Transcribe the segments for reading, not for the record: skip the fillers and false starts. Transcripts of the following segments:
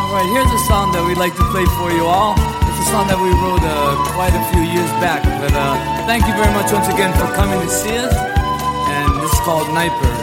Alright, here's a song that we'd like to play for you all. It's a song that we wrote quite a few years back. But thank you very much once again for coming to see us. And this is called Nightbird.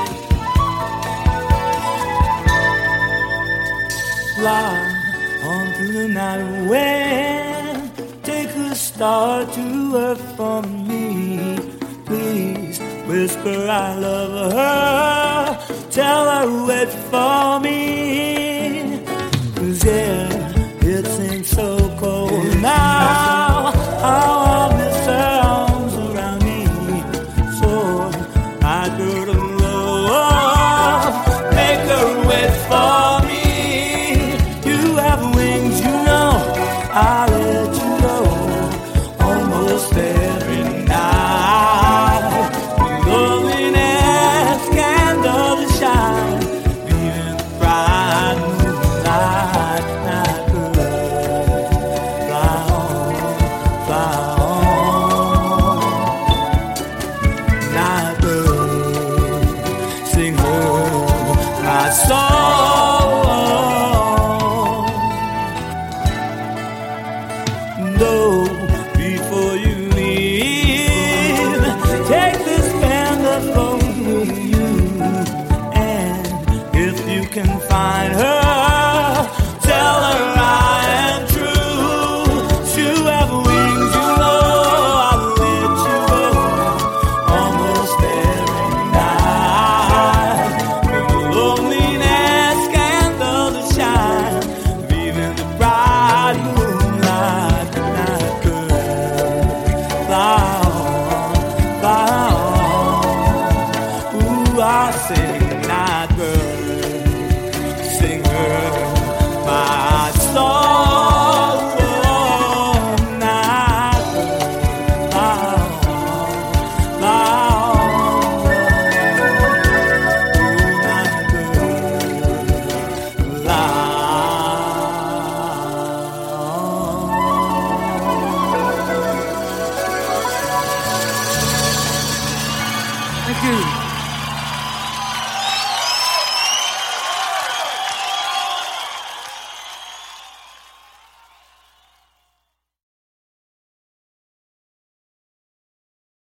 Fly on through the night wind, take a star to earth for me. Please whisper I love her, tell her wait for me. 'Cause yeah, it seems so cold now, how I miss her arms around me. So I go to love, make her wait for me. You have wings, you know, I let you go almost every night. Loneliness, candle to shine, leaving the bright moonlight. Night bird, fly on, night bird, sing her my song. Know before you leave, take this band of gold with you. And if you can find her, tell her I am true. She'll have wings, you know, I'll let you go almost every night. Loneliness, candle to shine, leaving the bright moonlight. Night bird, fly on. Ooh, I sing night bird, sing her my song. Night bird, fly on. Ooh, night bird, fly on. Thank you.